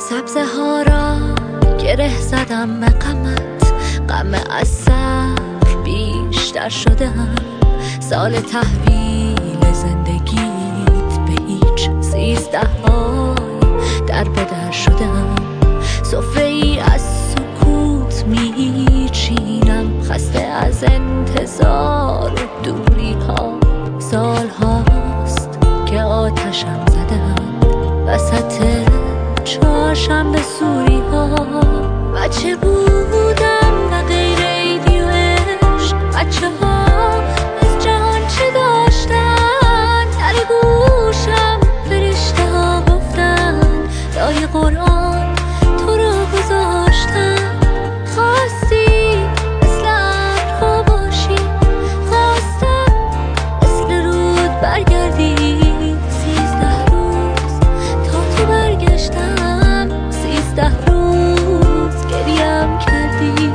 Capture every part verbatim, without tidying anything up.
سبزه ها را گره زدم به غمت، غم از صبر بیشتر شدم. سال تحویل زندگیت به هیچ سیزده های در به در شدم. سفره ای از سکوت میچینم، خسته از انتظار و دوری ها. سال هاست که آتشم زدم وسط چهارشنبه سوری ها. بچه بودم و غیر ایدی و عشق، بچه ها از جهان چه داشتن؟ در گوشم فرشته ها گفتن لای قرآن تو را گذاشتن. خواستی مثل ابرها باشی، خواستم مثل رود برگردی. سیزده روز تا تو برگشتم، سیزده روز گریم کردی.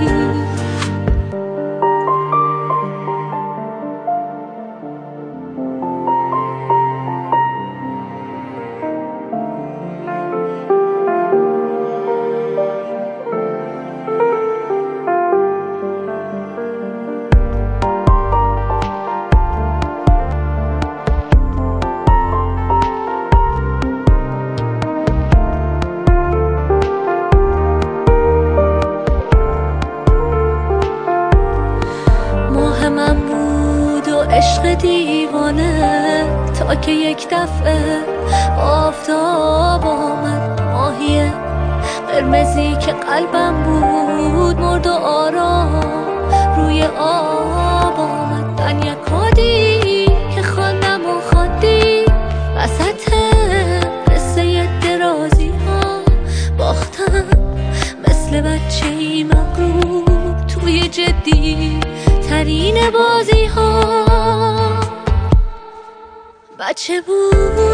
من بود و عشق دیوانه تا که یک دفعه آفتاب آمد. ماهی قرمزی که قلبم بود مرد و آرام روی آب آمد. من یک کادی که خواندم و خواندی وسط قصه درازی ها. باختم مثل بچه ای مغروب توی جدی ترین بازی ها. بچه بود